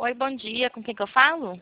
Oi, bom dia. Com quem que eu falo?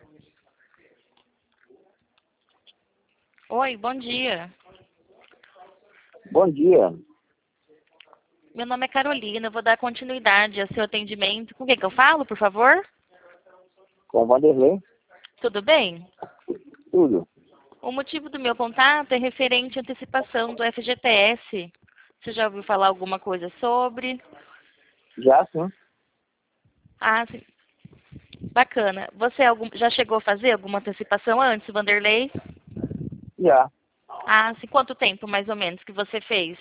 Oi, bom dia. Bom dia. Meu nome é Carolina. Eu vou dar continuidade ao seu atendimento. Com quem que eu falo, por favor? Com o Vanderlei, Tudo bem? tudo. O motivo do meu contato é referente à antecipação do FGTS. Você já ouviu falar alguma coisa sobre? Já sim, Ah, sim. Bacana. Você já chegou a fazer alguma antecipação antes, Vanderlei? já. Ah, sim. Quanto tempo, mais ou menos, que você fez?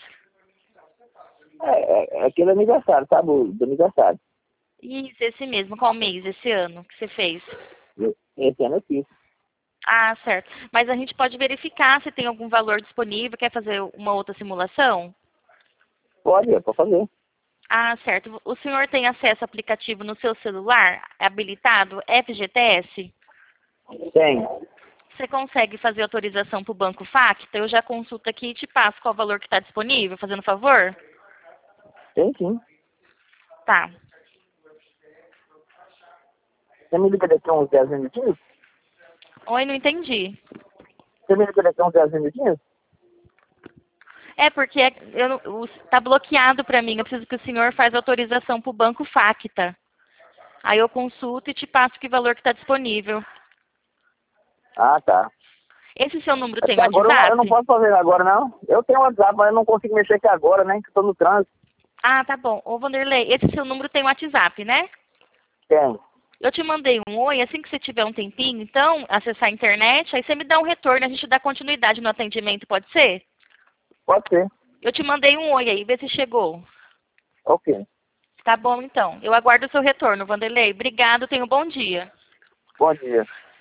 É aquele aniversário, sabe? Do aniversário. Isso, esse mesmo. Qual mês, esse ano, que você fez? Esse ano eu fiz. Ah, certo. Mas a gente pode verificar se tem algum valor disponível. Quer fazer uma outra simulação? Pode fazer. Ah, certo. O senhor tem acesso ao aplicativo no seu celular, habilitado FGTS? Tem. Você consegue fazer autorização para o Banco Facta? Eu já consulto aqui e te passo qual o valor que está disponível, fazendo favor? Tem sim. Tá. Você me liga daqui a uns 10 minutinhos? Oi, não entendi. Você me liga daqui a uns 10 minutinhos? É porque tá bloqueado para mim. Eu preciso que o senhor faça autorização para o Banco Facta. Aí eu consulto e te passo que valor que está disponível. Ah, tá. Esse seu número É tem porque agora eu não WhatsApp? posso fazer agora, não. Eu tenho WhatsApp, mas eu não consigo mexer aqui agora, né? Que eu tô no trânsito. Ah, tá bom. Ô, Vanderlei, esse seu número tem WhatsApp, né? Tem. Eu te mandei um oi, assim que você tiver um tempinho, então, acessar a internet, aí você me dá um retorno, a gente dá continuidade no atendimento, pode ser? Pode ser. Eu te mandei um oi aí, vê se chegou. Ok. Tá bom, então. Eu aguardo o seu retorno, Vanderlei. Obrigado, tenha um bom dia. Bom dia.